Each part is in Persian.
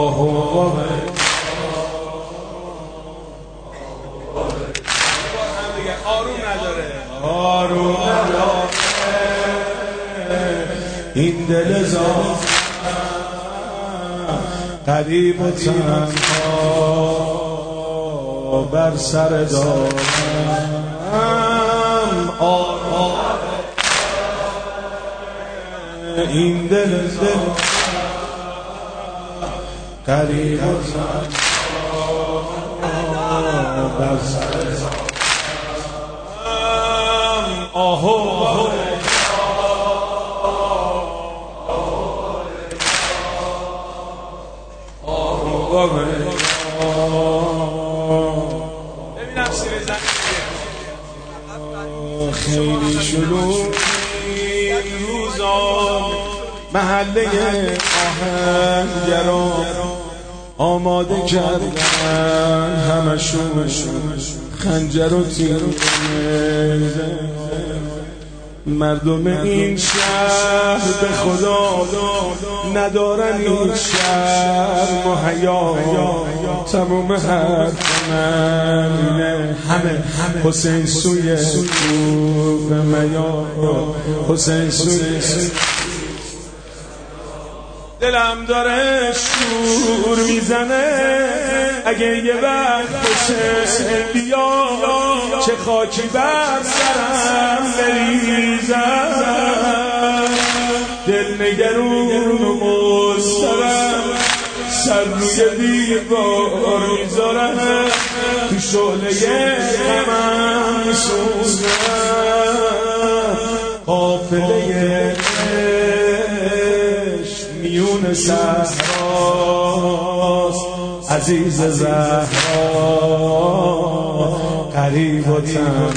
آروم نداره این دل زار غریب و تنها بر سر دارم این دل غریب و تنها بر سر دارم ببینم سیر زنی خیلی شلوغ روزان محله آهنگران آماده کردن همشون خنجر و تیر مردم این شهر به خدا ندارن این شهر و حیا تموم حرف من همه حسین سوی کوه میا حسین سوی دلم داره شور میزنه اگه یه وقت بشه بیا چه خاکی بر سرم بریزم دل نگرون و مضطرم سر روی دیوار میذارم تو شعله غمم میسوزم قافله میون صحراست عزیز زهرا غریب و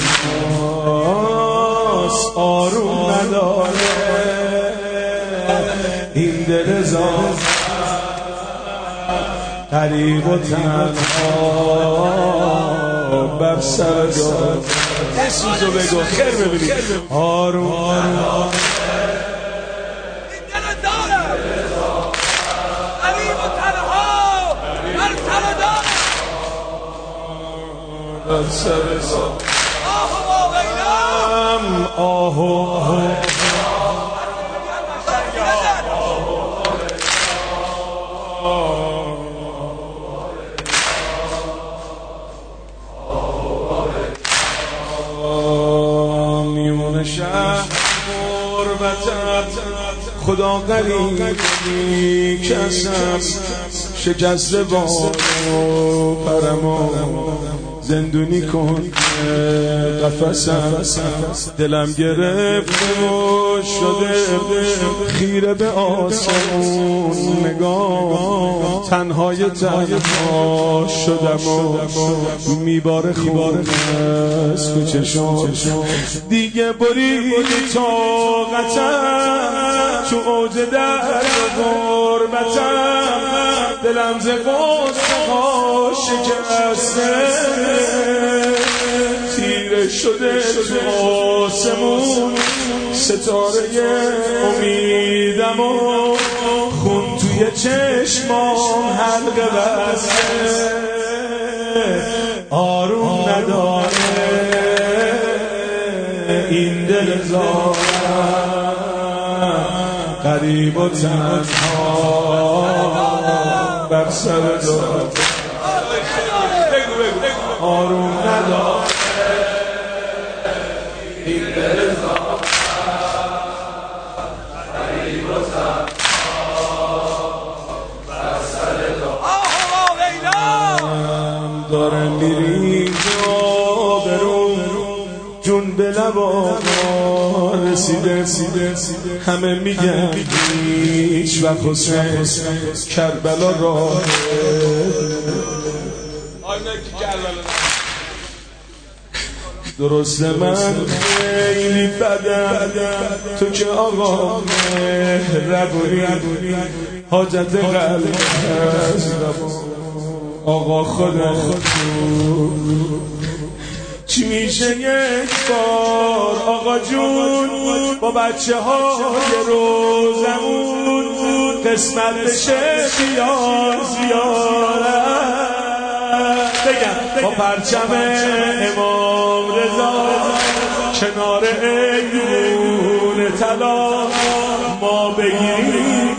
تنهاست آروم نداره این دل زار غریب و تنها بر سر دار سوزو بگو خیر ببینید آروم نداره میون شهر غربتم خدا غریبی کسم شکسته با پرمو زندونی کن قفسم دلم گرفته و شده خیره به آسمون نگاه تنهای تنها شدم و میباره خون است به چشم دیگه بریدی طاقتم تو اوج درد غربتم دلم ز غصه ها شکسته تیره شده تو آسمون ستاره امیدم و خون توی چشمام حلقه بسته آروم نداره این دل زارم غریب و تنها بر سر دارم آروم نداره این دل زارم غریب و تنها بر سر دارم داره میری برون جون به لبا رسیده همه میگن هیچ وقت حسین کربلا راه درسته من خیلی بدم تو که آقا مهربونی حاجت قلب آقا خدا چی میشه یک بار آقا جون با بچه های روزمون قسمت بشه بیار زیارت بگم با پرچم امام رضا کنار ایوون طلا ما بگیریم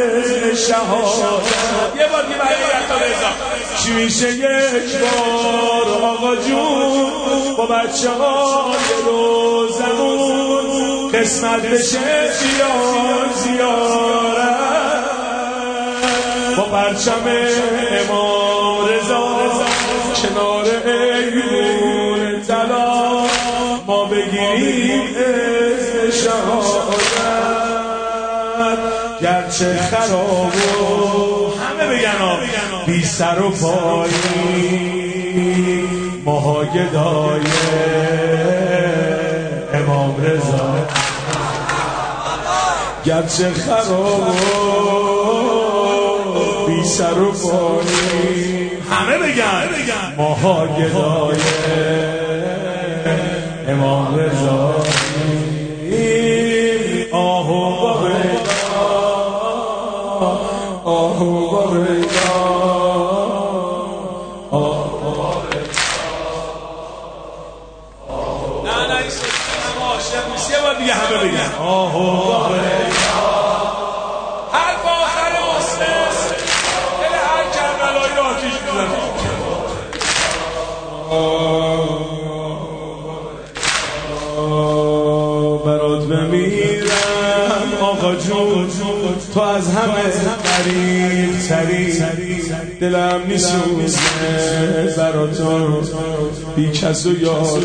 شهادت یه بار که برگرد تا رضا چی میشه یک بار آقا جون با بچه های روزمون قسمت بشه بیار زیارت با پرچم امام رضا کنار ایوون طلا ما بگیریم شهادت گرچه خراب همه بگن بی سر و پایی ماها گدای امام رضا گرچه خراب بی سر و پایی همه بگن ماها گدای امام رضا آهو با همه بگن حرف آخر مسلم دل هر کربلایی رو آتیش میزنه برات بمیرم آقا جون تو از همه قریب تری دلم میسوزه براتون بی کس و یار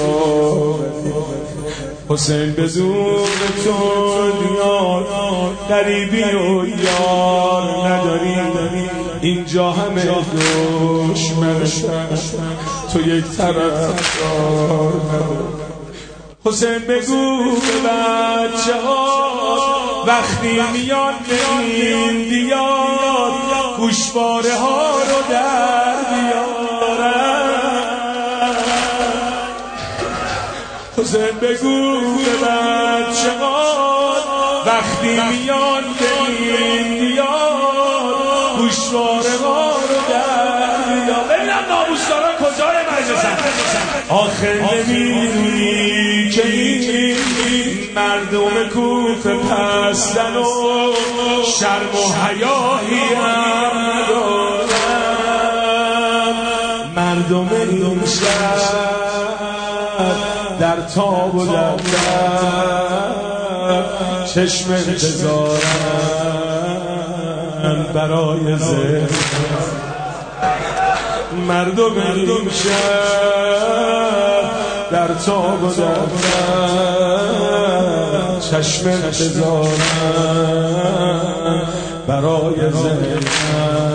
حسین بدون تو دنیا قریبی و یار نداری اینجا همه دشمن تو یک طرف دار نداری حسین بگو به بچه ها وقتی میاد به این دیار گوشواره ها رو در بیارن حسین بگو به بچه ها وقتی میاد به این دیار گوشواره ها رو در بیارن ببینم ناموسداران کجای مجلسن آخر نمیدونی که این مردم کوفه پستن و شرم و حیایی هم ندارن مردم این شهر در تاب و در چشم انتظارن برای زنده مردم این شهر در تاب و در چشم انتظارن برای زنده